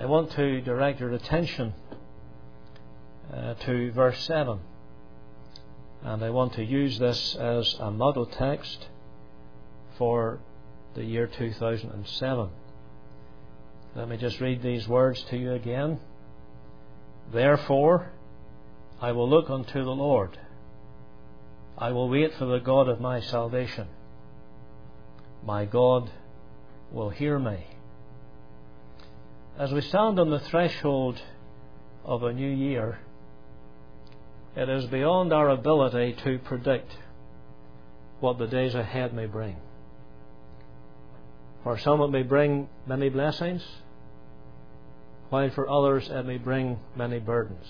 I want to direct your attention to verse 7. And I want to use this as a model text for the year 2007. Let me just read these words to you again. Therefore, I will look unto the Lord. I will wait for the God of my salvation. My God will hear me. As we stand on the threshold of a new year, it is beyond our ability to predict what the days ahead may bring. For some it may bring many blessings, while for others it may bring many burdens.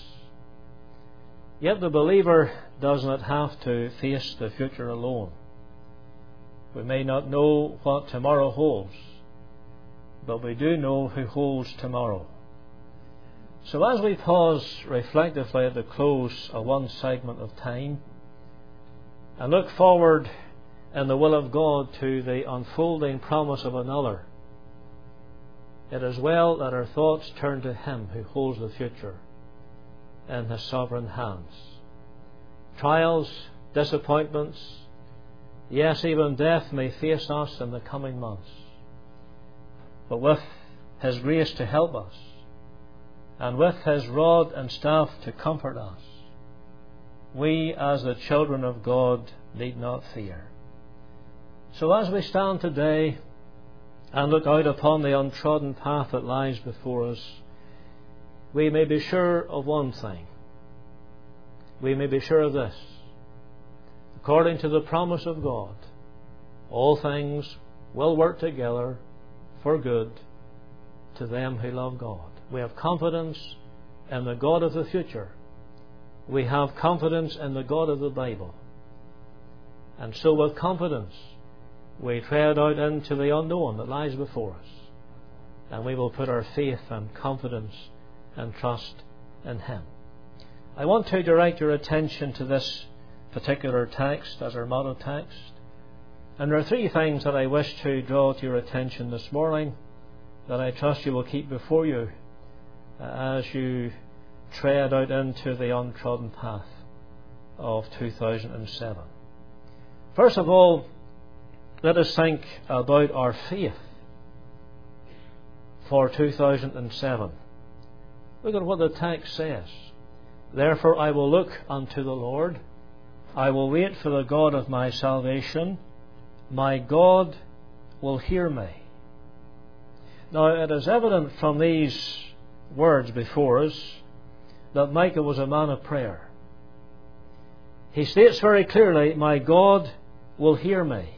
Yet the believer does not have to face the future alone. We may not know what tomorrow holds, but we do know who holds tomorrow. So as we pause reflectively at the close of one segment of time and look forward in the will of God to the unfolding promise of another, it is well that our thoughts turn to Him who holds the future in His sovereign hands. Trials, disappointments, yes, even death may face us in the coming months. But with His grace to help us, and with His rod and staff to comfort us, we as the children of God need not fear. So as we stand today and look out upon the untrodden path that lies before us, we may be sure of one thing. We may be sure of this. According to the promise of God, all things will work together for good to them who love God. We have confidence in the God of the future. We have confidence in the God of the Bible. And so with confidence, we tread out into the unknown that lies before us. And we will put our faith and confidence and trust in Him. I want to direct your attention to this particular text as our model text. And there are three things that I wish to draw to your attention this morning that I trust you will keep before you as you tread out into the untrodden path of 2007. First of all, let us think about our faith for 2007. Look at what the text says. Therefore I will look unto the Lord. I will wait for the God of my salvation. My God will hear me. Now it is evident from these words before us that Micah was a man of prayer. He states very clearly, my God will hear me.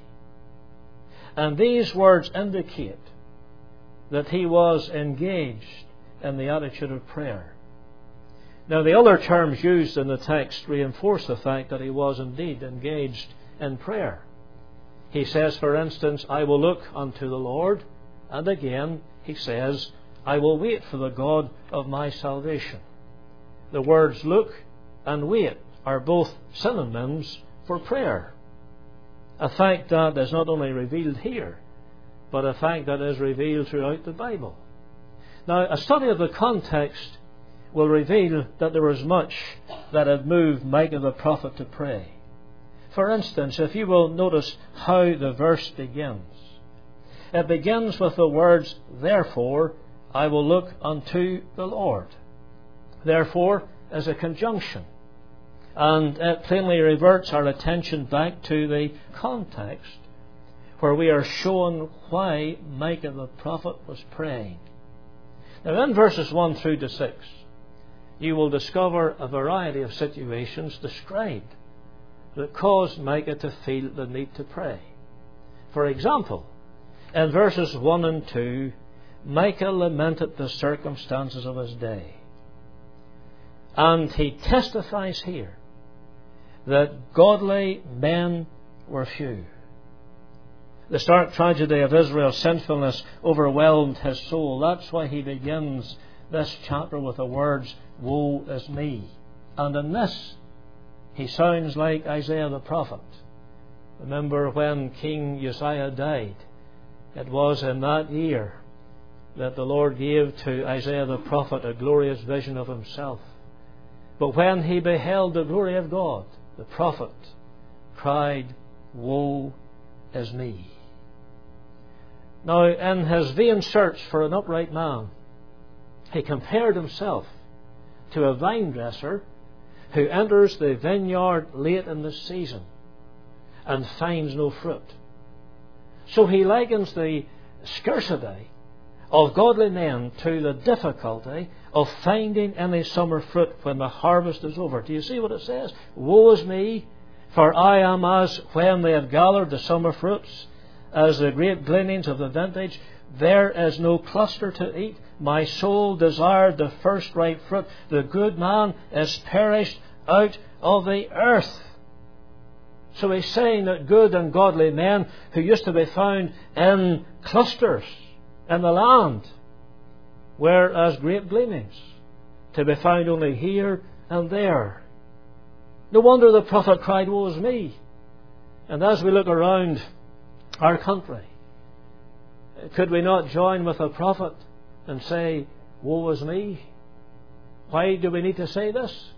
And these words indicate that he was engaged in the attitude of prayer. Now the other terms used in the text reinforce the fact that he was indeed engaged in prayer. He says, for instance, I will look unto the Lord. And again, he says, I will wait for the God of my salvation. The words look and wait are both synonyms for prayer. A fact that is not only revealed here, but a fact that is revealed throughout the Bible. Now, a study of the context will reveal that there was much that had moved Micah the prophet to pray. For instance, if you will notice how the verse begins. It begins with the words, therefore, I will look unto the Lord. Therefore is a conjunction. And it plainly reverts our attention back to the context where we are shown why Micah the prophet was praying. Now in verses 1 through to 6, you will discover a variety of situations described that caused Micah to feel the need to pray. For example, in verses 1 and 2, Micah lamented the circumstances of his day. And he testifies here that godly men were few. The stark tragedy of Israel's sinfulness overwhelmed his soul. That's why he begins this chapter with the words, woe is me. And in this, he sounds like Isaiah the prophet. Remember when King Uzziah died, it was in that year that the Lord gave to Isaiah the prophet a glorious vision of himself. But when he beheld the glory of God, the prophet cried, "Woe is me." Now, in his vain search for an upright man, he compared himself to a vine dresser who enters the vineyard late in the season and finds no fruit. So he likens the scarcity of godly men to the difficulty of finding any summer fruit when the harvest is over. Do you see what it says? Woe is me, for I am as when they had gathered the summer fruits, as the great gleanings of the vintage. There is no cluster to eat. My soul desired the first ripe fruit. The good man is perished out of the earth. So he's saying that good and godly men who used to be found in clusters in the land were as great gleanings, to be found only here and there. No wonder the prophet cried, "Woe is me." And as we look around our country, could we not join with the prophet and say, "Woe is me"? Why do we need to say this?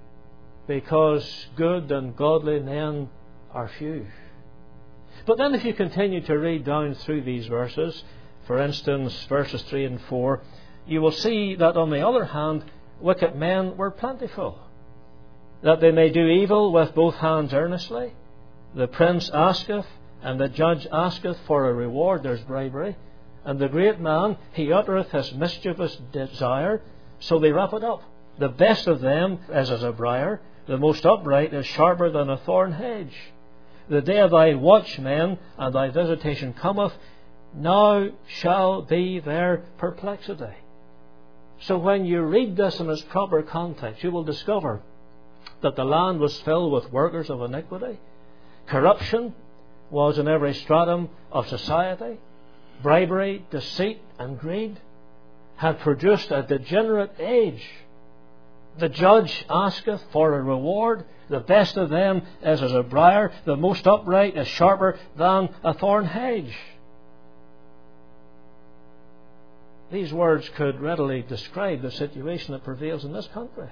Because good and godly men are few. But then if you continue to read down through these verses, for instance, verses 3 and 4, you will see that on the other hand, wicked men were plentiful, that they may do evil with both hands earnestly. The prince asketh, and the judge asketh for a reward. There's bribery. And the great man, he uttereth his mischievous desire, so they wrap it up. The best of them is as a briar, the most upright is sharper than a thorn hedge. The day of thy watchmen and thy visitation cometh, now shall be their perplexity. So when you read this in its proper context, you will discover that the land was filled with workers of iniquity. Corruption was in every stratum of society. Bribery, deceit and greed had produced a degenerate age. The judge asketh for a reward. The best of them is as a briar. The most upright is sharper than a thorn hedge. These words could readily describe the situation that prevails in this country.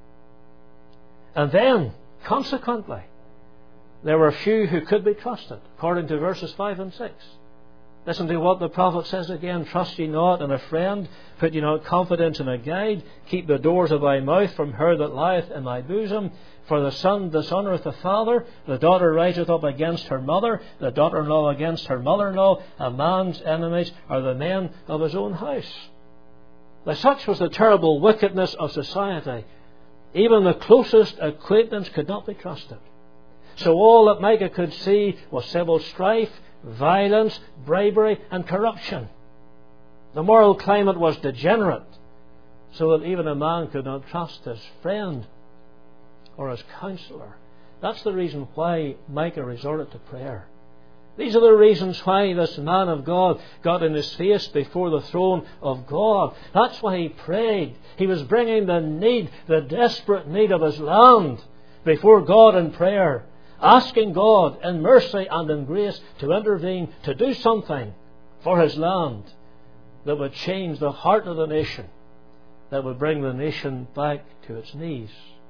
And then, consequently, there were few who could be trusted, according to verses 5 and 6. Listen to what the prophet says again. Trust ye not in a friend, put ye not confidence in a guide. Keep the doors of thy mouth from her that lieth in thy bosom. For the son dishonoureth the father, the daughter riseth up against her mother, the daughter-in-law against her mother-in-law. A man's enemies are the men of his own house. Now, such was the terrible wickedness of society. Even the closest acquaintance could not be trusted. So all that Micah could see was civil strife, violence, bribery and corruption. The moral climate was degenerate, so that even a man could not trust his friend or his counsellor. That's the reason why Micah resorted to prayer. These are the reasons why this man of God got in his face before the throne of God. That's why he prayed. He was bringing the need, the desperate need of his land before God in prayer, asking God in mercy and in grace to intervene, to do something for his land that would change the heart of the nation, that would bring the nation back to its knees,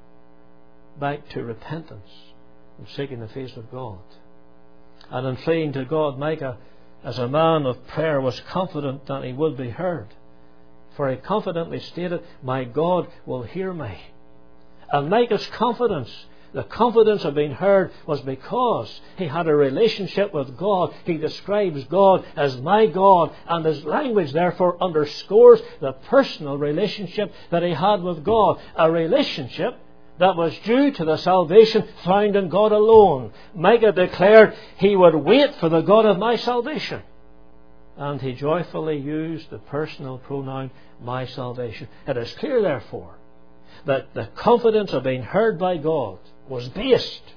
back to repentance and seeking the face of God. And in fleeing to God, Micah, as a man of prayer, was confident that he would be heard. For he confidently stated, "My God will hear me." And Micah's confidence, the confidence of being heard, was because he had a relationship with God. He describes God as my God, and his language therefore underscores the personal relationship that he had with God. A relationship that was due to the salvation found in God alone. Micah declared he would wait for the God of my salvation. And he joyfully used the personal pronoun, my salvation. It is clear, therefore, that the confidence of being heard by God was based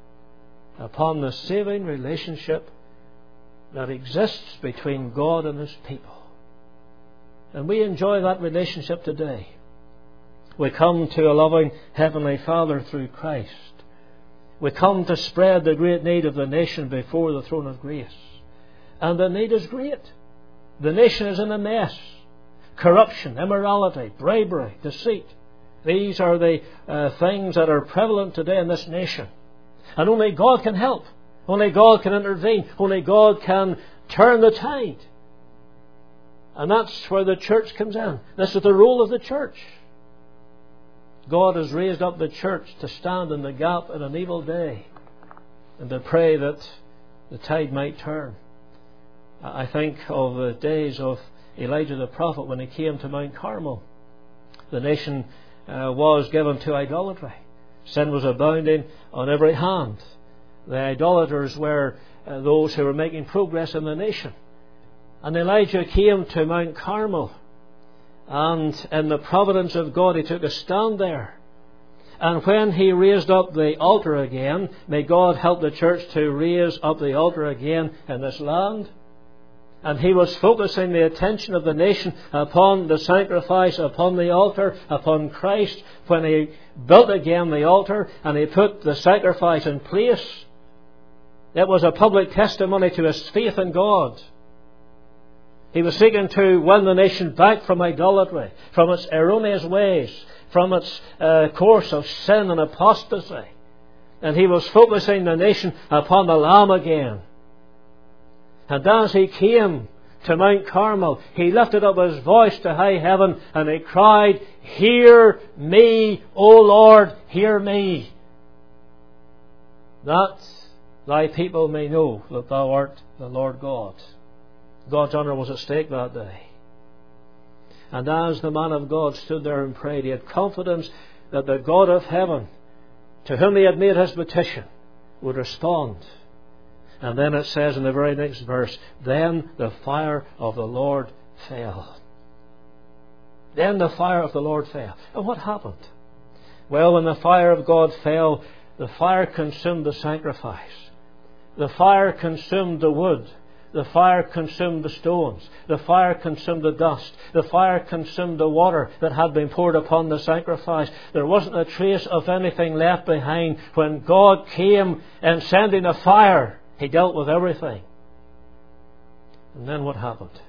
upon the saving relationship that exists between God and his people. And we enjoy that relationship today. We come to a loving Heavenly Father through Christ. We come to spread the great need of the nation before the throne of grace. And the need is great. The nation is in a mess. corruption, immorality, bribery, deceit. These are the things that are prevalent today in this nation. And only God can help. Only God can intervene. Only God can turn the tide. And that's where the church comes in. This is the role of the church. God has raised up the church to stand in the gap in an evil day and to pray that the tide might turn. I think of the days of Elijah the prophet when he came to Mount Carmel. The nation was given to idolatry. Sin was abounding on every hand. The idolaters were those who were making progress in the nation. And Elijah came to Mount Carmel, and in the providence of God he took a stand there. And when he raised up the altar again, may God help the church to raise up the altar again in this land. And he was focusing the attention of the nation upon the sacrifice, upon the altar, upon Christ. When he built again the altar and he put the sacrifice in place, it was a public testimony to his faith in God. He was seeking to win the nation back from idolatry, from its erroneous ways, from its course of sin and apostasy. And he was focusing the nation upon the Lamb again. And as he came to Mount Carmel, he lifted up his voice to high heaven and he cried, "Hear me, O Lord, hear me, that thy people may know that thou art the Lord God." God's honour was at stake that day. And as the man of God stood there and prayed, he had confidence that the God of heaven, to whom he had made his petition, would respond. And then it says in the very next verse, "Then the fire of the Lord fell." Then the fire of the Lord fell. And what happened? Well, when the fire of God fell, the fire consumed the sacrifice. The fire consumed the wood. The fire consumed the stones. The fire consumed the dust. The fire consumed the water that had been poured upon the sacrifice. There wasn't a trace of anything left behind. When God came and sending a fire, he dealt with everything. And then what happened?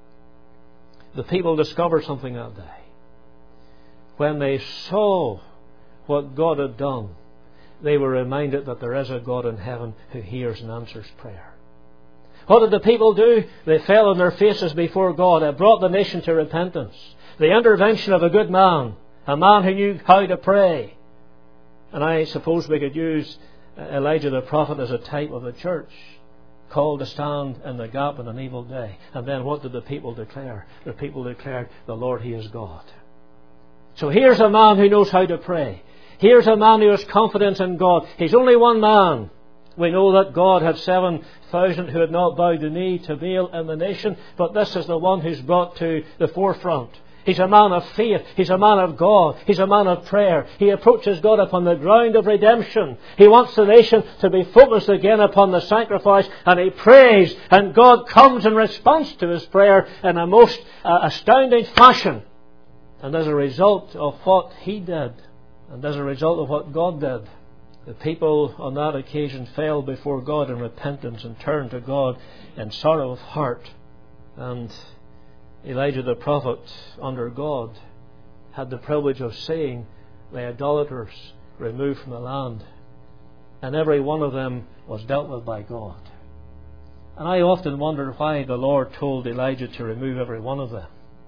The people discovered something that day. When they saw what God had done, they were reminded that there is a God in heaven who hears and answers prayer. What did the people do? They fell on their faces before God. It brought the nation to repentance. The intervention of a good man, a man who knew how to pray. And I suppose we could use Elijah the prophet as a type of the church, called to stand in the gap in an evil day. And then what did the people declare? The people declared, "The Lord, He is God." So here's a man who knows how to pray. Here's a man who has confidence in God. He's only one man. We know that God had 7,000 who had not bowed the knee to Baal in the nation, but this is the one who's brought to the forefront. He's a man of faith. He's a man of God. He's a man of prayer. He approaches God upon the ground of redemption. He wants the nation to be focused again upon the sacrifice, and he prays, and God comes in response to his prayer in a most astounding fashion. And as a result of what he did, and as a result of what God did, the people on that occasion fell before God in repentance and turned to God in sorrow of heart. And Elijah the prophet, under God, had the privilege of seeing the idolaters removed from the land. And every one of them was dealt with by God. And I often wonder why the Lord told Elijah to remove every one of them.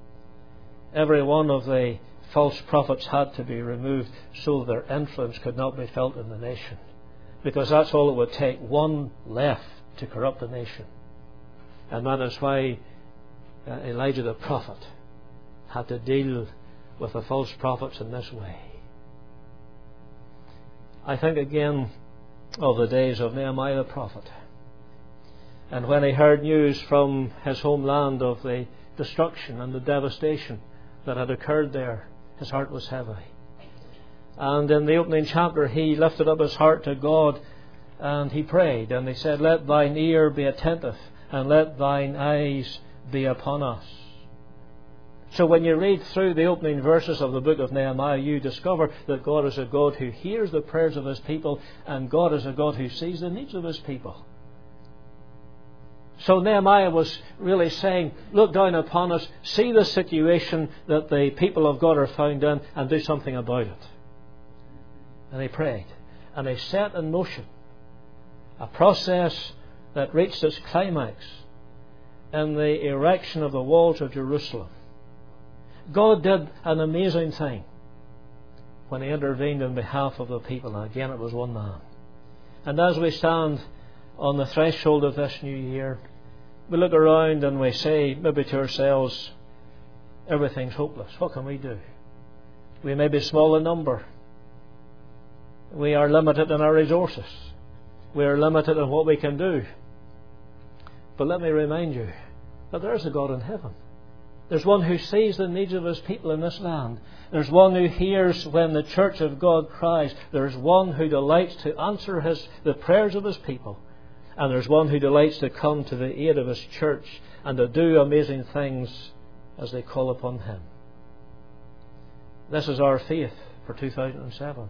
Every one of the false prophets had to be removed so their influence could not be felt in the nation. Because that's all it would take, one left to corrupt the nation. And that is why Elijah the prophet had to deal with the false prophets in this way. I think again of the days of Nehemiah the prophet. And when he heard news from his homeland of the destruction and the devastation that had occurred there, his heart was heavy. And in the opening chapter he lifted up his heart to God and he prayed and he said, "Let thine ear be attentive and let thine eyes be upon us." So when you read through the opening verses of the book of Nehemiah, you discover that God is a God who hears the prayers of his people, and God is a God who sees the needs of his people. So Nehemiah was really saying, look down upon us, see the situation that the people of God are found in, and do something about it. And he prayed. And he set in motion a process that reached its climax in the erection of the walls of Jerusalem. God did an amazing thing when he intervened in behalf of the people. And again, it was one man. And as we stand on the threshold of this new year, we look around and we say maybe to ourselves, everything's hopeless. What can we do? We may be small in number. We are limited in our resources. We are limited in what we can do. But let me remind you that there is a God in heaven. There's one who sees the needs of his people in this land. There's one who hears when the church of God cries. There's one who delights to answer the prayers of his people. And there's one who delights to come to the aid of his church and to do amazing things as they call upon him. This is our faith for 2007.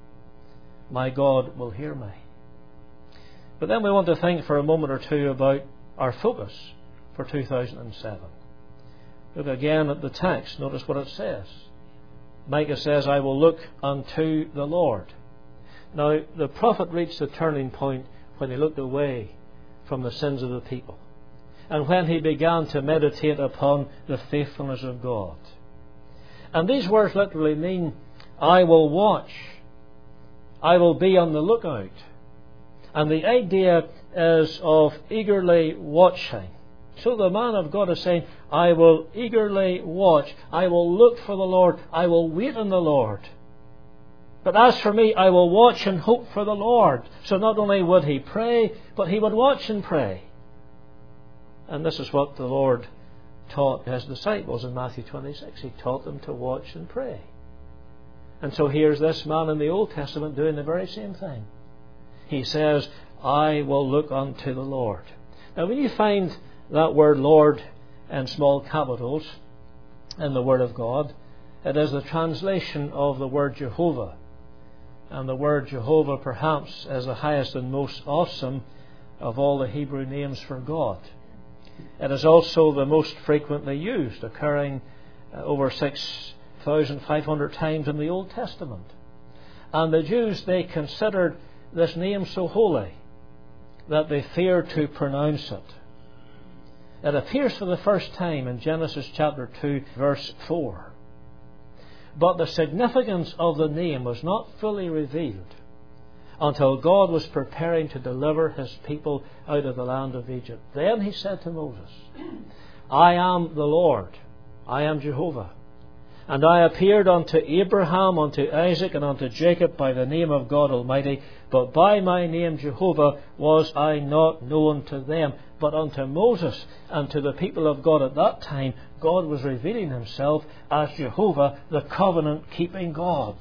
My God will hear me. But then we want to think for a moment or two about our focus for 2007. Look again at the text. Notice what it says. Micah says, I will look unto the Lord. Now, the prophet reached a turning point when he looked away from the sins of the people, and when he began to meditate upon the faithfulness of God. And these words literally mean, I will watch, I will be on the lookout. And the idea is of eagerly watching. So the man of God is saying, I will eagerly watch, I will look for the Lord, I will wait on the Lord. But as for me, I will watch and hope for the Lord. So not only would he pray, but he would watch and pray. And this is what the Lord taught his disciples in Matthew 26. He taught them to watch and pray. And so here's this man in the Old Testament doing the very same thing. He says, I will look unto the Lord. Now when you find that word Lord in small capitals in the Word of God, it is the translation of the word Jehovah. And the word Jehovah perhaps is the highest and most awesome of all the Hebrew names for God. It is also the most frequently used, occurring over 6,500 times in the Old Testament. And the Jews, they considered this name so holy that they feared to pronounce it. It appears for the first time in Genesis chapter 2, verse 4. But the significance of the name was not fully revealed until God was preparing to deliver his people out of the land of Egypt. Then he said to Moses, I am the Lord, I am Jehovah. And I appeared unto Abraham, unto Isaac, and unto Jacob by the name of God Almighty, but by my name Jehovah was I not known to them. But unto Moses and to the people of God at that time, God was revealing himself as Jehovah, the covenant-keeping God.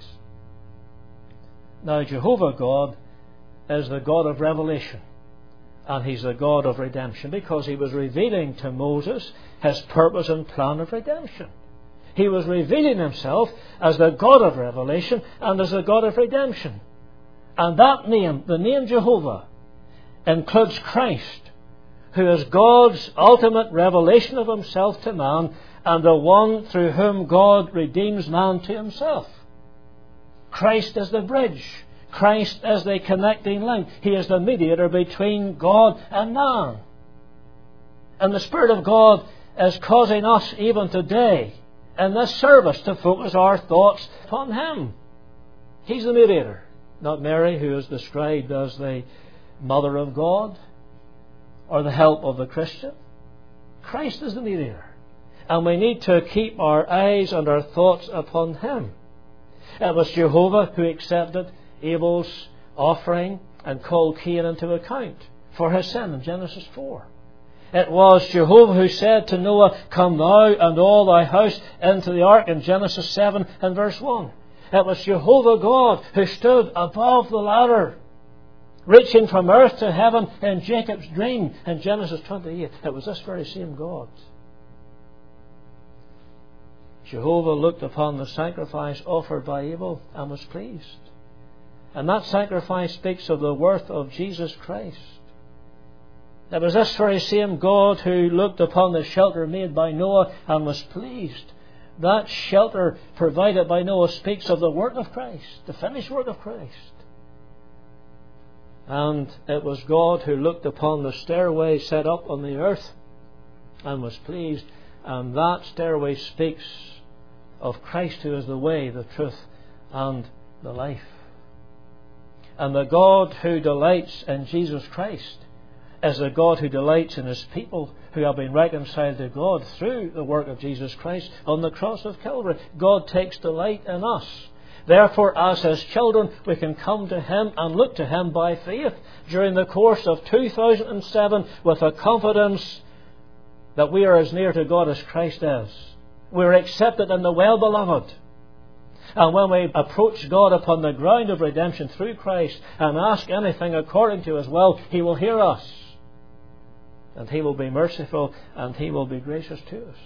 Now, Jehovah God is the God of revelation, and he's the God of redemption, because he was revealing to Moses his purpose and plan of redemption. He was revealing himself as the God of revelation and as the God of redemption. And that name, the name Jehovah, includes Christ, who is God's ultimate revelation of himself to man and the one through whom God redeems man to himself. Christ is the bridge. Christ is the connecting link. He is the mediator between God and man. And the Spirit of God is causing us even today in this service to focus our thoughts upon him. He's the mediator, not Mary, who is described as the mother of God or the help of the Christian. Christ is the mediator. And we need to keep our eyes and our thoughts upon him. It was Jehovah who accepted Abel's offering and called Cain into account for his sin in Genesis 4. It was Jehovah who said to Noah, come thou and all thy house into the ark in Genesis 7 and verse 1. It was Jehovah God who stood above the ladder, reaching from earth to heaven in Jacob's dream in Genesis 28. It was this very same God. Jehovah looked upon the sacrifice offered by Abel and was pleased. And that sacrifice speaks of the worth of Jesus Christ. It was this very same God who looked upon the shelter made by Noah and was pleased. That shelter provided by Noah speaks of the work of Christ, the finished work of Christ. And it was God who looked upon the stairway set up on the earth and was pleased. And that stairway speaks of Christ, who is the way, the truth, and the life. And the God who delights in Jesus Christ is the God who delights in His people who have been reconciled to God through the work of Jesus Christ on the cross of Calvary. God takes delight in us. Therefore, as His children, we can come to Him and look to Him by faith during the course of 2007 with a confidence that we are as near to God as Christ is. We are accepted in the well-beloved. And when we approach God upon the ground of redemption through Christ and ask anything according to His will, He will hear us. And He will be merciful and He will be gracious to us.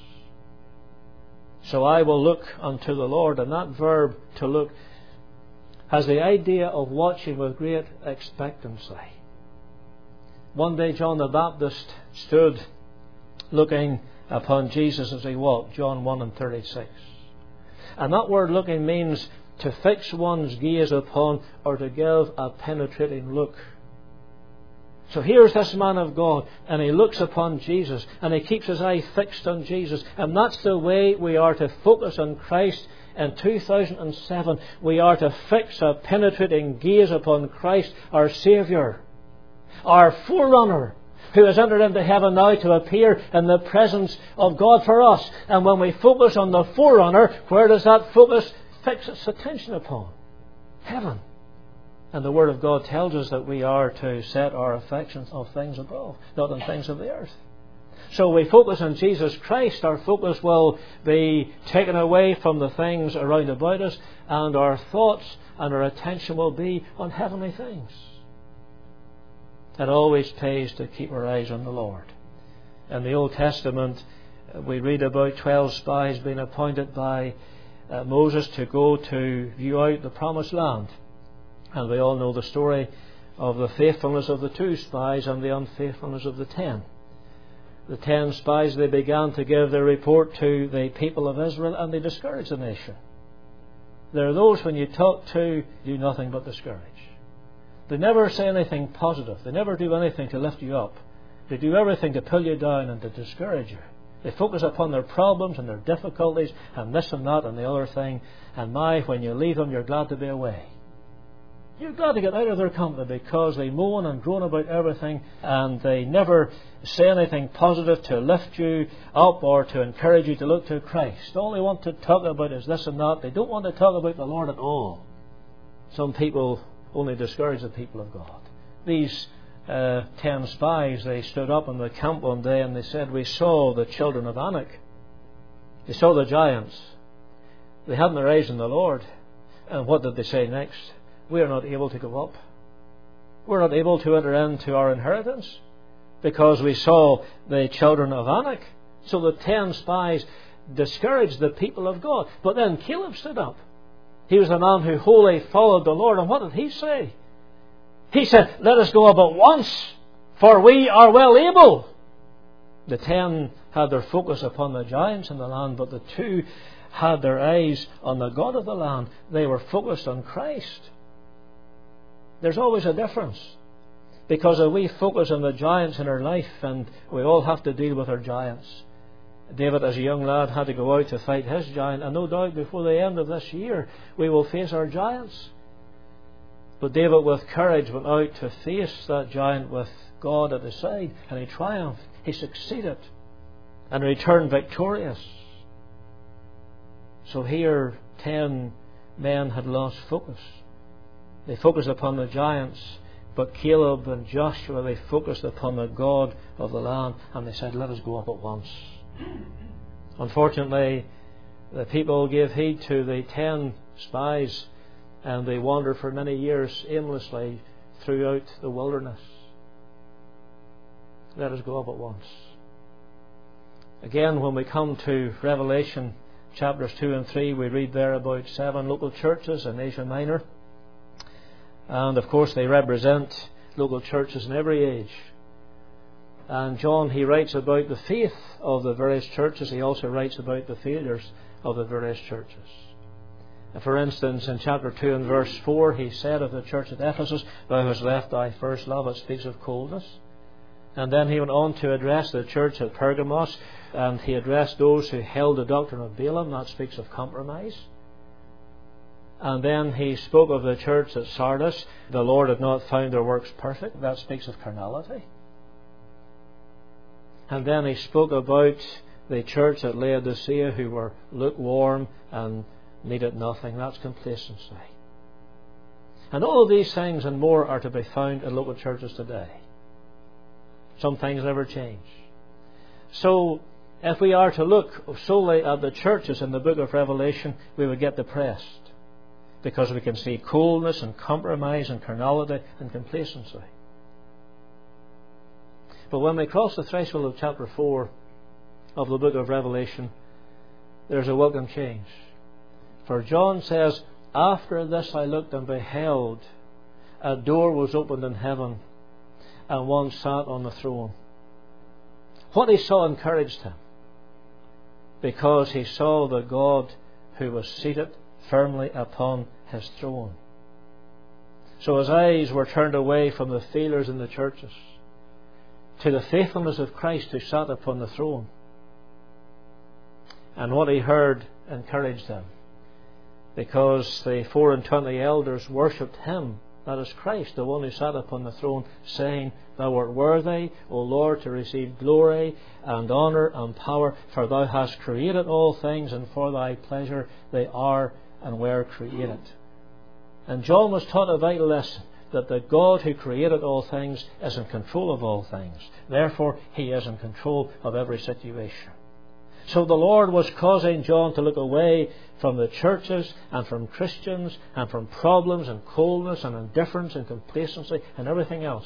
So I will look unto the Lord. And that verb, to look, has the idea of watching with great expectancy. One day John the Baptist stood looking upon Jesus as He walked, John 1:36. And that word looking means to fix one's gaze upon or to give a penetrating look. So here's this man of God, and he looks upon Jesus, and he keeps his eye fixed on Jesus. And that's the way we are to focus on Christ in 2007. We are to fix a penetrating gaze upon Christ, our Saviour, our forerunner, who has entered into heaven now to appear in the presence of God for us. And when we focus on the forerunner, where does that focus fix its attention upon? Heaven. And the Word of God tells us that we are to set our affections on things above, not on things of the earth. So we focus on Jesus Christ, our focus will be taken away from the things around about us, and our thoughts and our attention will be on heavenly things. It always pays to keep our eyes on the Lord. In the Old Testament, we read about 12 spies being appointed by Moses to go to view out the promised land. And we all know the story of the faithfulness of the 2 spies and the unfaithfulness of the 10. The 10 spies, they began to give their report to the people of Israel, and they discouraged the nation. There are those when you talk to, do nothing but discourage. They never say anything positive. They never do anything to lift you up. They do everything to pull you down and to discourage you. They focus upon their problems and their difficulties and this and that and the other thing. And when you leave them, you're glad to be away. You're glad to get out of their company because they moan and groan about everything, and they never say anything positive to lift you up or to encourage you to look to Christ. All they want to talk about is this and that. They don't want to talk about the Lord at all. Some people only discourage the people of God. These 10 spies, they stood up in the camp one day and they said, we saw the children of Anak. They saw the giants. They hadn't their eyes on the Lord. And what did they say next? We are not able to go up. We're not able to enter into our inheritance because we saw the children of Anak. So the 10 spies discouraged the people of God. But then Caleb stood up. He was a man who wholly followed the Lord. And what did he say? He said, let us go up at once, for we are well able. The 10 had their focus upon the giants in the land, but the 2 had their eyes on the God of the land. They were focused on Christ. There's always a difference. Because if we focus on the giants in our life, and we all have to deal with our giants. David, as a young lad, had to go out to fight his giant, and no doubt before the end of this year we will face our giants. But David, with courage, went out to face that giant with God at his side, and he triumphed. He succeeded and returned victorious. So here 10 men had lost focus. They focused upon the giants, but Caleb and Joshua, they focused upon the God of the land, and they said, let us go up at once. Unfortunately, the people gave heed to the 10 spies, and they wandered for many years aimlessly throughout the wilderness. Let us go up at once. Again, when we come to Revelation chapters 2 and 3, we read there about 7 local churches in Asia Minor. And of course they represent local churches in every age. And John, he writes about the faith of the various churches. He also writes about the failures of the various churches. For instance, in chapter 2 and verse 4, he said of the church at Ephesus, "Thou hast left thy first love." It speaks of coldness. And then he went on to address the church at Pergamos, and he addressed those who held the doctrine of Balaam. That speaks of compromise. And then he spoke of the church at Sardis. The Lord had not found their works perfect. That speaks of carnality. And then he spoke about the church at Laodicea, who were lukewarm and needed nothing. That's complacency. And all of these things and more are to be found in local churches today. Some things never change. So, if we are to look solely at the churches in the book of Revelation, we would get depressed, because we can see coldness and compromise and carnality and complacency. But when we cross the threshold of chapter 4 of the book of Revelation, there's a welcome change. For John says, "After this I looked and beheld, a door was opened in heaven, and one sat on the throne." What he saw encouraged him, because he saw the God who was seated firmly upon his throne. So his eyes were turned away from the failures in the churches to the faithfulness of Christ who sat upon the throne. And what he heard encouraged him, because the 24 elders worshipped him, that is Christ, the one who sat upon the throne, saying, "Thou art worthy, O Lord, to receive glory and honour and power, for thou hast created all things, and for thy pleasure they are and were created." And John was taught a vital lesson, that the God who created all things is in control of all things. Therefore, he is in control of every situation. So the Lord was causing John to look away from the churches and from Christians and from problems and coldness and indifference and complacency and everything else.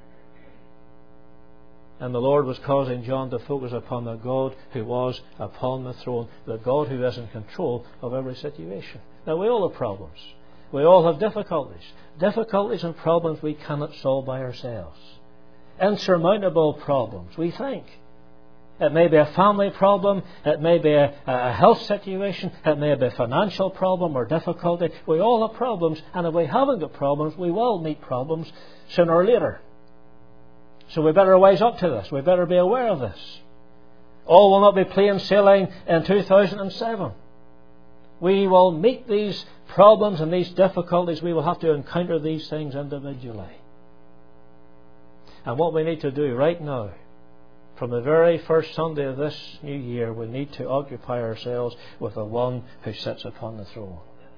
And the Lord was causing John to focus upon the God who was upon the throne, the God who is in control of every situation. Now, we all have problems. We all have difficulties. Difficulties and problems we cannot solve by ourselves. Insurmountable problems, we think. It may be a family problem, it may be a health situation, it may be a financial problem or difficulty. We all have problems, and if we haven't got problems, we will meet problems sooner or later. So we better wise up to this. We better be aware of this. All will not be plain sailing in 2007. We will meet these problems and these difficulties. We will have to encounter these things individually. And what we need to do right now, from the very first Sunday of this new year, we need to occupy ourselves with the one who sits upon the throne.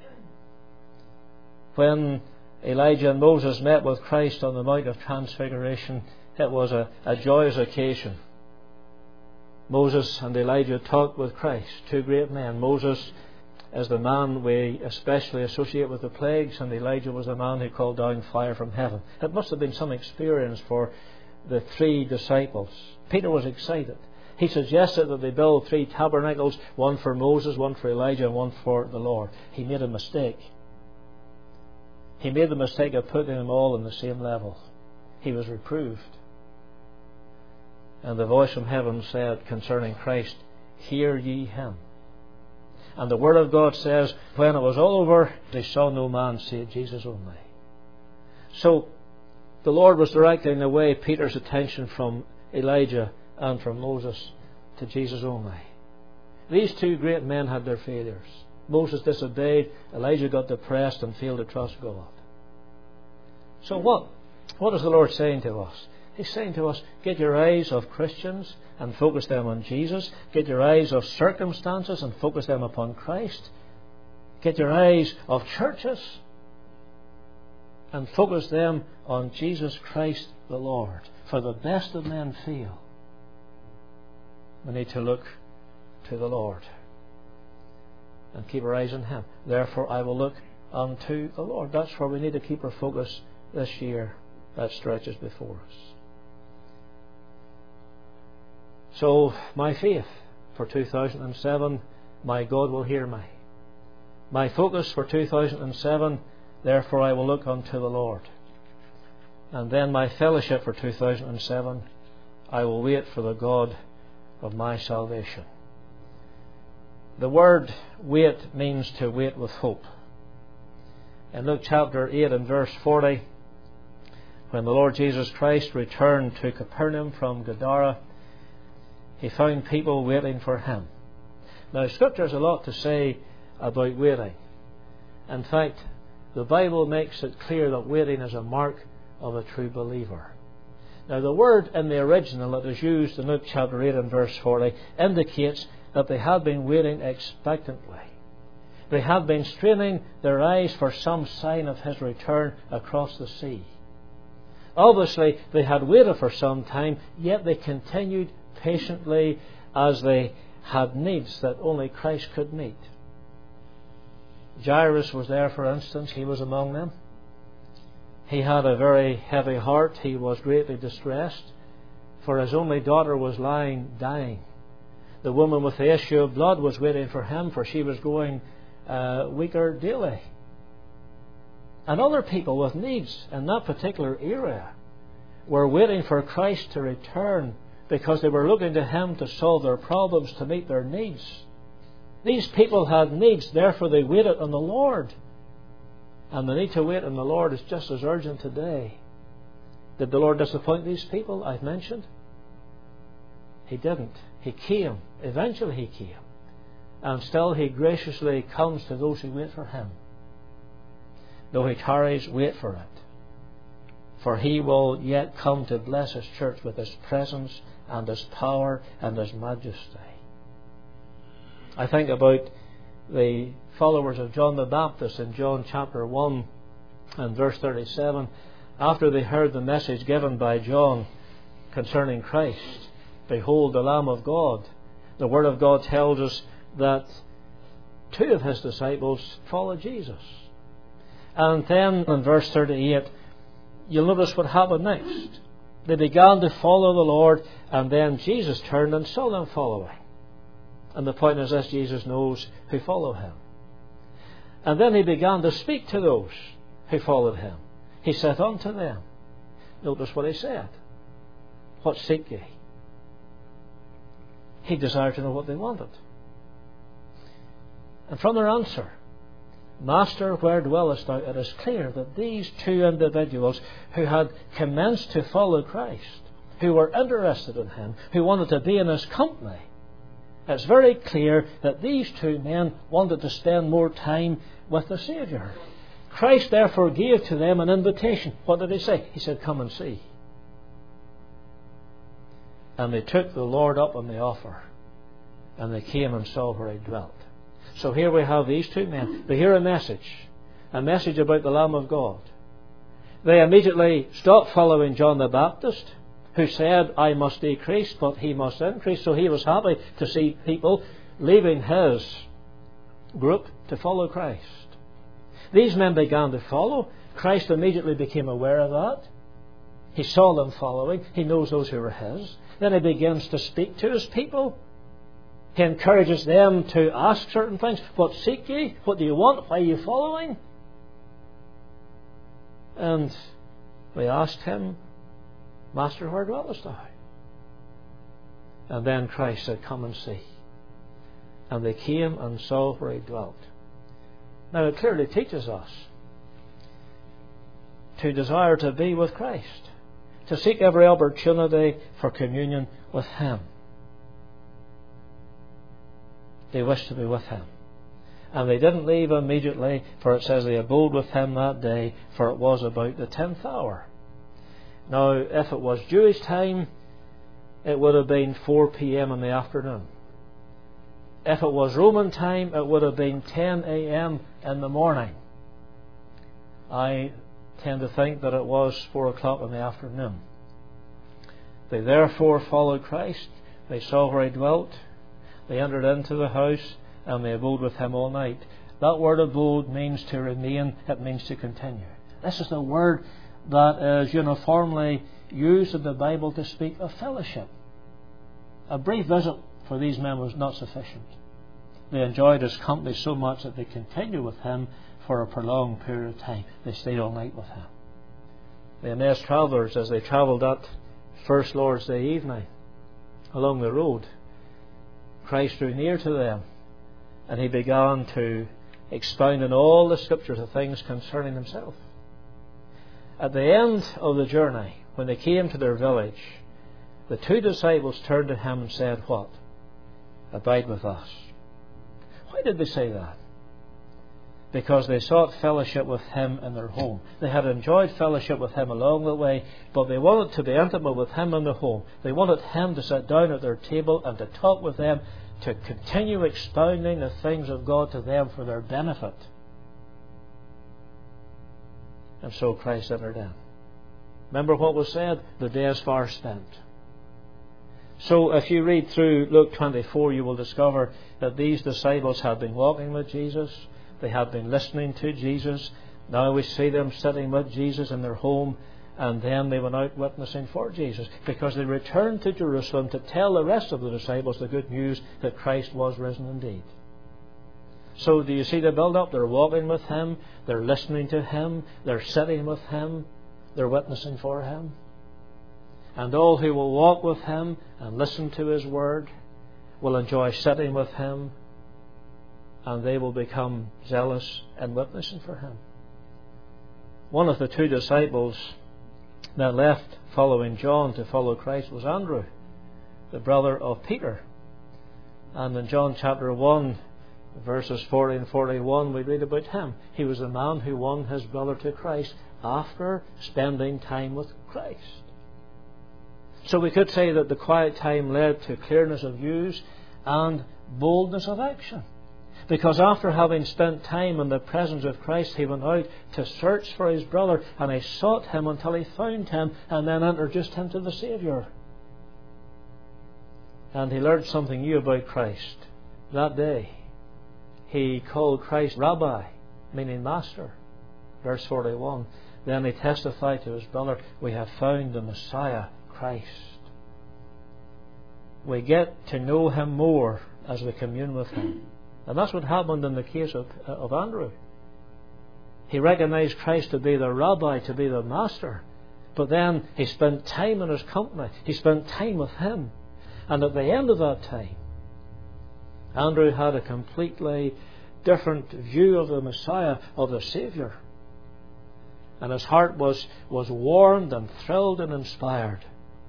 When Elijah and Moses met with Christ on the Mount of Transfiguration, it was a joyous occasion. Moses and Elijah talked with Christ, two great men. Moses is the man we especially associate with the plagues, and Elijah was the man who called down fire from heaven. It must have been some experience for the three disciples. Peter was excited. He suggested that they build 3 tabernacles, one for Moses, one for Elijah, and one for the Lord. He made a mistake. He made the mistake of putting them all on the same level. He was reproved. And the voice from heaven said concerning Christ, "Hear ye him." And the Word of God says, when it was all over, they saw no man save Jesus only. So the Lord was directing away Peter's attention from Elijah and from Moses to Jesus only. These two great men had their failures. Moses disobeyed, Elijah got depressed and failed to trust God. So what is the Lord saying to us? He's saying to us, get your eyes off Christians and focus them on Jesus. Get your eyes off circumstances and focus them upon Christ. Get your eyes off churches and focus them on Jesus Christ the Lord. For the best of men fail. We need to look to the Lord and keep our eyes on Him. Therefore I will look unto the Lord. That's where we need to keep our focus this year that stretches before us. So my faith for 2007, my God will hear me. My focus for 2007, therefore I will look unto the Lord. And then my fellowship for 2007, I will wait for the God of my salvation. The word wait means to wait with hope. In Luke chapter 8 and verse 40, when the Lord Jesus Christ returned to Capernaum from Gadara, He found people waiting for Him. Now, Scripture has a lot to say about waiting. In fact, the Bible makes it clear that waiting is a mark of a true believer. Now, the word in the original that is used in Luke chapter 8 and verse 40 indicates that they had been waiting expectantly. They had been straining their eyes for some sign of His return across the sea. Obviously, they had waited for some time, yet they continued patiently as they had needs that only Christ could meet. Jairus was there, for instance. He was among them. He had a very heavy heart. He was greatly distressed, for his only daughter was lying dying. The woman with the issue of blood was waiting for him, for she was growing weaker daily. And other people with needs in that particular area were waiting for Christ to return because they were looking to Him to solve their problems, to meet their needs. These people had needs, therefore they waited on the Lord. And the need to wait on the Lord is just as urgent today. Did the Lord disappoint these people I've mentioned? He didn't. He came. Eventually He came. And still He graciously comes to those who wait for Him. Though He tarries, wait for it. For He will yet come to bless His church with His presence and His power and His majesty. I think about the followers of John the Baptist in John chapter 1 and verse 37. After they heard the message given by John concerning Christ, behold the Lamb of God, the Word of God tells us that two of His disciples followed Jesus. And then in verse 38, you'll notice what happened next. They began to follow the Lord, and then Jesus turned and saw them following. And the point is this: Jesus knows who follow Him. And then He began to speak to those who followed Him. He said unto them, notice what He said, what seek ye? He desired to know what they wanted. And from their answer, Master, where dwellest thou? It is clear that these two individuals who had commenced to follow Christ, who were interested in Him, who wanted to be in His company, it's very clear that these two men wanted to spend more time with the Saviour. Christ therefore gave to them an invitation. What did He say? He said, come and see. And they took the Lord up on the offer, and they came and saw where He dwelt. So here we have these two men. They hear a message about the Lamb of God. They immediately stopped following John the Baptist, who said, I must decrease, but He must increase. So he was happy to see people leaving his group to follow Christ. These men began to follow. Christ immediately became aware of that. He saw them following. He knows those who were His. Then He begins to speak to His people. He encourages them to ask certain things. What seek ye? What do you want? Why are you following? And they asked Him, Master, where dwellest thou? And then Christ said, come and see. And they came and saw where He dwelt. Now it clearly teaches us to desire to be with Christ, to seek every opportunity for communion with Him. They wished to be with Him. And they didn't leave immediately, for it says they abode with Him that day, for it was about the 10th hour. Now, if it was Jewish time, it would have been 4 p.m. in the afternoon. If it was Roman time, it would have been 10 a.m. in the morning. I tend to think that it was 4 o'clock in the afternoon. They therefore followed Christ. They saw where He dwelt. They entered into the house, and they abode with Him all night. That word abode means to remain. It means to continue. This is the word that is uniformly used in the Bible to speak of fellowship. A brief visit for these men was not sufficient. They enjoyed His company so much that they continued with Him for a prolonged period of time. They stayed all night with Him. The Emmaus travellers, as they travelled that First Lord's Day evening, along the road, Christ drew near to them, and He began to expound in all the Scriptures the things concerning Himself. At the end of the journey, when they came to their village, the 2 disciples turned to Him and said, what? Abide with us. Why did they say that? Because they sought fellowship with Him in their home. They had enjoyed fellowship with Him along the way, but they wanted to be intimate with Him in the home. They wanted Him to sit down at their table and to talk with them, to continue expounding the things of God to them for their benefit. And so Christ entered in. Remember what was said? The day is far spent. So if you read through Luke 24, you will discover that these disciples had been walking with Jesus. They had been listening to Jesus. Now we see them sitting with Jesus in their home, and then they went out witnessing for Jesus, because they returned to Jerusalem to tell the rest of the disciples the good news that Christ was risen indeed. So do you see the build-up? They're walking with Him, they're listening to Him, they're sitting with Him, they're witnessing for Him. And all who will walk with Him and listen to His Word will enjoy sitting with Him, and they will become zealous in witnessing for Him. One of the 2 disciples that left following John to follow Christ was Andrew, the brother of Peter. And in John chapter 1, verses 40 and 41, we read about him. He was the man who won his brother to Christ after spending time with Christ. So we could say that the quiet time led to clearness of views and boldness of action. Because after having spent time in the presence of Christ, he went out to search for his brother, and he sought him until he found him, and then introduced him to the Saviour. And he learned something new about Christ. That day, he called Christ Rabbi, meaning Master. Verse 41. Then he testified to his brother, we have found the Messiah, Christ. We get to know Him more as we commune with Him. And that's what happened in the case of Andrew. He recognized Christ to be the Rabbi, to be the Master. But then he spent time in His company. He spent time with Him. And at the end of that time, Andrew had a completely different view of the Messiah, of the Saviour. And his heart was warmed and thrilled and inspired.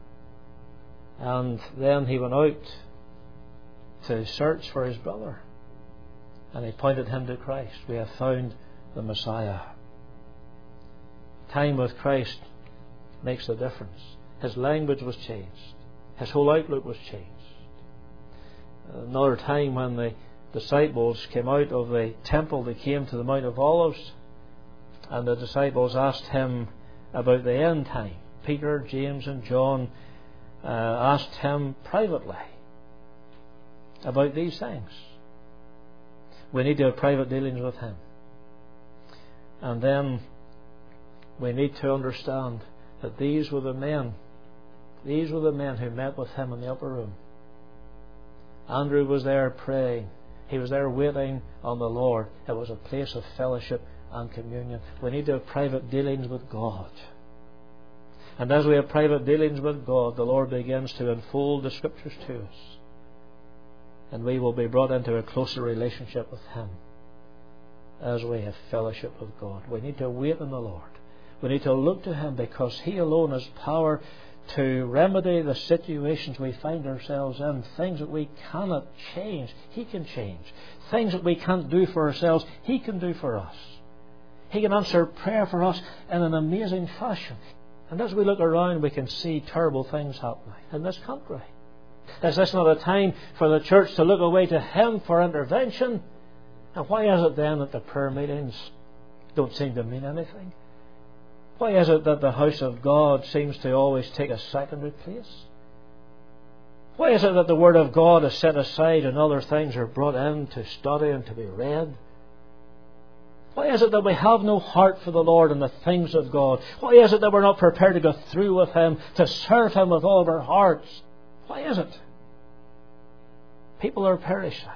And then he went out to search for his brother. And he pointed him to Christ. We have found the Messiah. Time with Christ makes a difference. His language was changed. His whole outlook was changed. Another time when the disciples came out of the temple, they came to the Mount of Olives, and the disciples asked him about the end time. Peter, James and John asked him privately about these things. We need to have private dealings with Him. And then we need to understand that these were the men who met with Him in the upper room. Andrew was there praying. He was there waiting on the Lord. It was a place of fellowship and communion. We need to have private dealings with God. And as we have private dealings with God, the Lord begins to unfold the Scriptures to us. And we will be brought into a closer relationship with Him as we have fellowship with God. We need to wait on the Lord. We need to look to Him, because He alone has power to remedy the situations we find ourselves in. Things that we cannot change, He can change. Things that we can't do for ourselves, He can do for us. He can answer prayer for us in an amazing fashion. And as we look around, we can see terrible things happening in this country. Is this not a time for the church to look away to Him for intervention? And why is it then that the prayer meetings don't seem to mean anything? Why is it that the house of God seems to always take a secondary place? Why is it that the Word of God is set aside and other things are brought in to study and to be read? Why is it that we have no heart for the Lord and the things of God? Why is it that we're not prepared to go through with Him, to serve Him with all of our hearts? Why is it? People are perishing.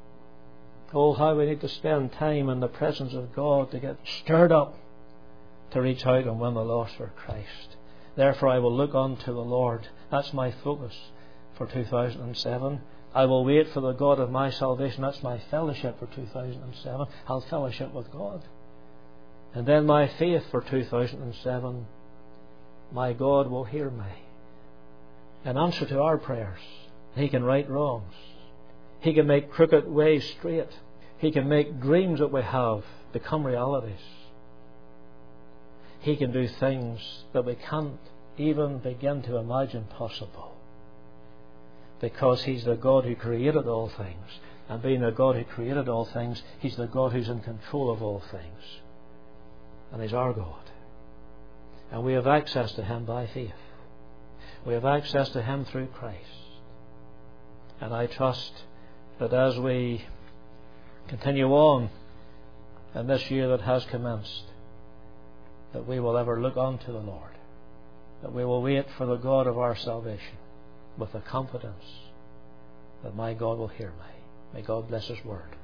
Oh, how we need to spend time in the presence of God to get stirred up, to reach out and win the lost for Christ. Therefore I will look unto the Lord. That's my focus for 2007. I will wait for the God of my salvation. That's my fellowship for 2007. I'll fellowship with God. And then my faith for 2007. My God will hear me. In answer to our prayers, He can right wrongs. He can make crooked ways straight. He can make dreams that we have become realities. He can do things that we can't even begin to imagine possible. Because He's the God who created all things. And being the God who created all things, He's the God who's in control of all things. And He's our God. And we have access to Him by faith. We have access to Him through Christ. And I trust that as we continue on in this year that has commenced, that we will ever look unto the Lord, that we will wait for the God of our salvation with the confidence that my God will hear me. May God bless His word.